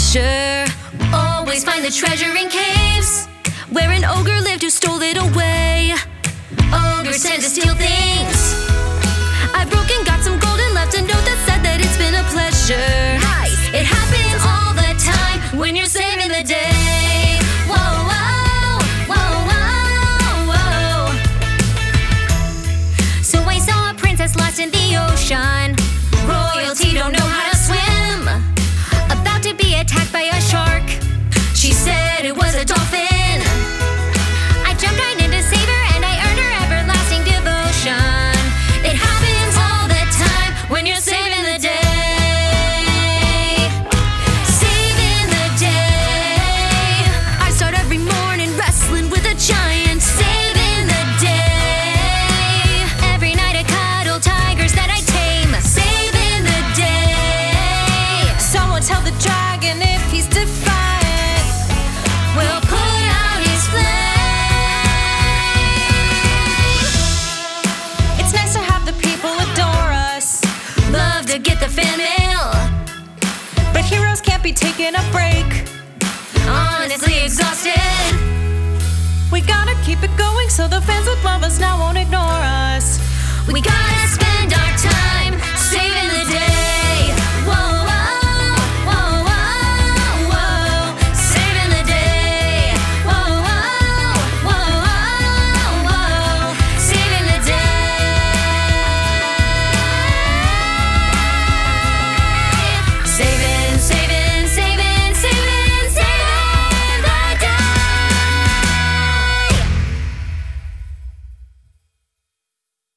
treasure. Always find the treasure in caves where an ogre lived who stole it away. Ogres tend to steal things. I've broken, got some gold and left a note that said that it's been a pleasure. Nice. It happens all the time when you're saving the day. Whoa, whoa, whoa, whoa, whoa. So I saw a princess lost in the ocean. Royalty don't know how to swim. About to be attacked by a shark. She said it was a dolphin. I jumped right in to save her and I earned her everlasting devotion. It happens all the time when you're saving the day. Saving the day. I start every morning wrestling with a giant. Saving the day. Every night I cuddle tigers that I tame. Saving the day. Someone tell the dragon if he's defiant, We'll put out his flame. it's nice to have the people adore us, Love to get the fan mail. but heroes can't be taking a break. Honestly exhausted. We gotta keep it going so the fans that love us now won't ignore us. We gotta spend our time saving the